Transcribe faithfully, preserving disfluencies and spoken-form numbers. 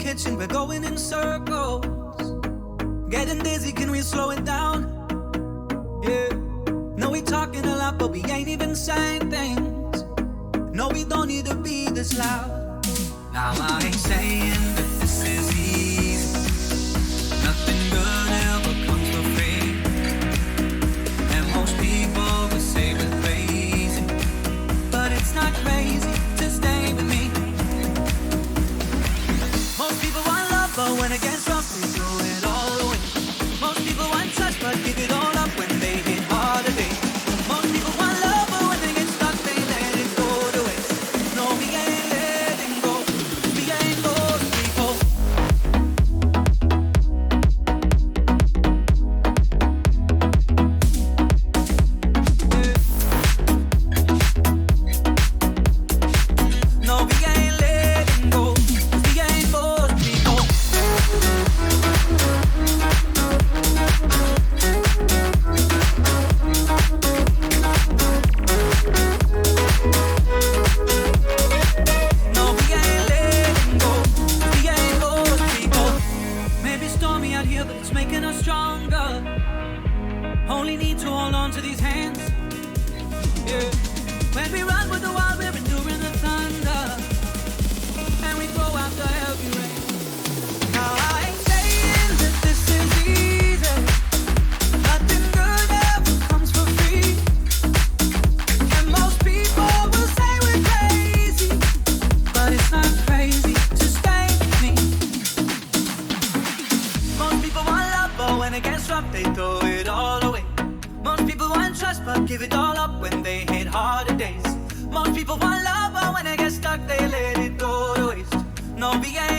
kitchen, we're going in circles. Getting dizzy, can we slow it down? Yeah. No, we talking a lot, but we ain't even saying things. No, we don't need to be this loud. Now I ain't saying that this is easy. Nothing good ever comes for free. And most people will say we're crazy, but it's not crazy to stay with me. Most people want love, but when it gets rough, they throw it all away. Most people want touch, but give it all up when they hit harder days. Most people want love, but when they get stuck, they let it go to waste. No, we ain't letting go. We ain't those people. Yeah. No, we ain't letting go. We ain't those people. No, we ain't letting go. We ain't those people. Maybe stormy out here, but it's making us stronger. Only need to hold on to these hands. Yeah. When we run with the wild, we're enduring the thunder, and we throw out the heavy rain. Now I ain't saying that this is easy. Nothing good ever comes for free. And most people will say we're crazy, but it's not crazy to stay with me. Most people want love, but when it gets rough, they throw it all away. Most people want trust, but give it all up when they hit harder days. Most people want love, but when they get stuck, they let it go to waste. No, we ain't